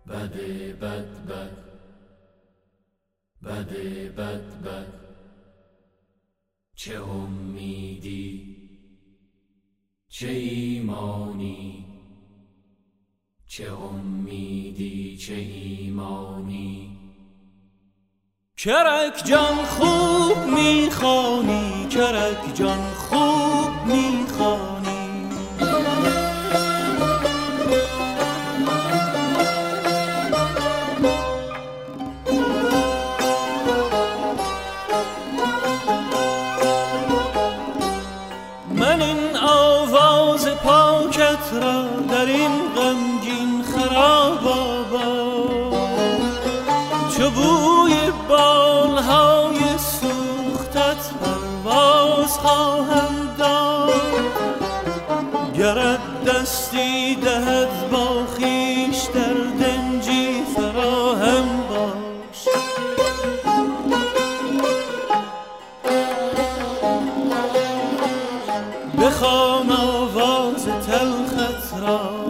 بده بد بد، بده بد بد. چه امیدی، چه ایمانی، چه امیدی، چه ایمانی. کرک جان خوب میخوانی، کرک جان خوب میخوانی. من این آواز پاکت را در این غمگین خراب چو بوی بالهای سوختت پرواز خواهم داد. گرت دستی دهد با خویش در دنجی فراهم باش. بخوان آواز تلخت را،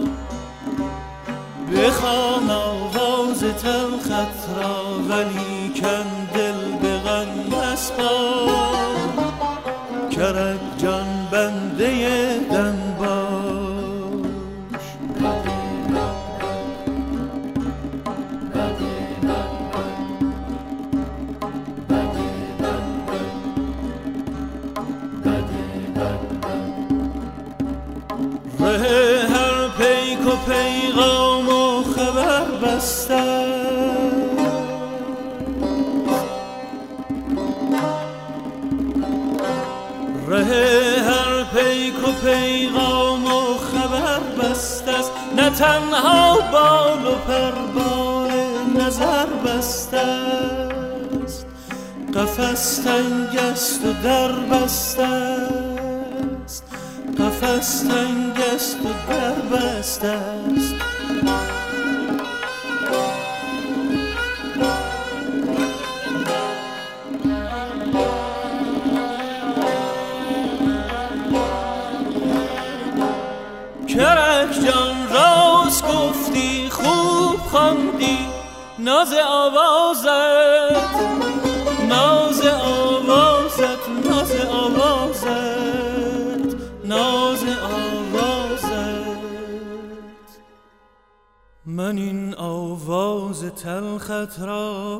بخوان آواز تلخت را، ولیکن دل به غم مسپار. کرک جان بنده دم باش. ره هر پیک و پیغام و خبر بسته، ره هر پیک و پیغام و خبر بسته است. نه تنها بال و پربار نظر بسته است. قفس تنگ است و در بسته است، قفس تنگ است و در بسته است. کرک جان راست گفتی، خوب خواندی، ناز آوازت، ناز آوازت، ناز آوازت، ناز آوازت. من این آواز تلخت را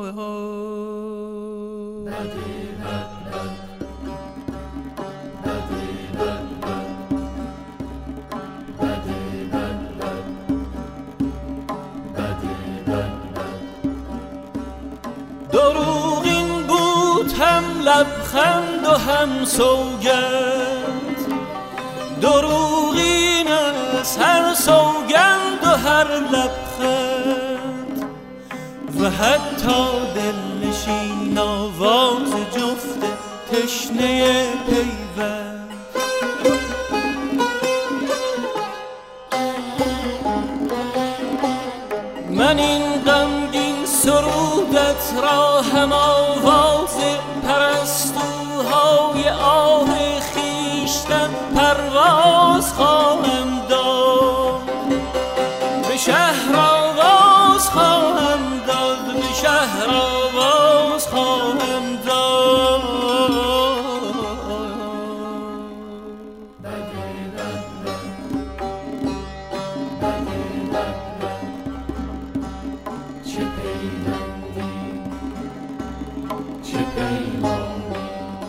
دروغین بود هم لبخند و هم سوگند. دروغین است هر سوگند و هر لبخند، و حتی دلنشین آواز جفت تشنه پیوند. من این غمگین سرودت را هم آواز پرستوهای آه خیشتن پرواز خواهم داد. به شهر آواز خواهم داد، به شهر آواز خواهم داد. چه پیوندی، چه پیمانی،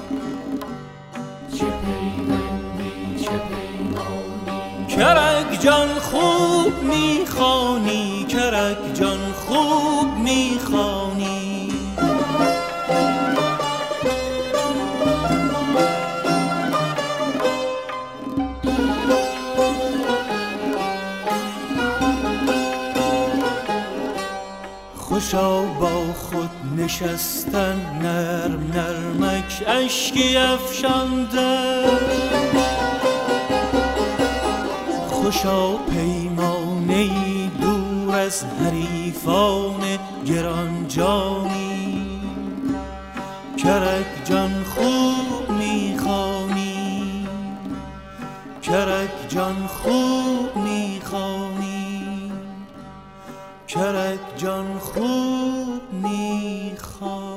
چه پیوندی، چه پیمانی. کرک جان خوب میخوانی، کرک جان خوب میخوانی. خوشا با خود نشستن نرم نرمک اشکی افشانده. خوشا پیمانه‌ای دور از حریفان گرانجانی. کرک جان خوب میخوانی، کرک جان خوب میخوانی. کرک جان خوب میخواد.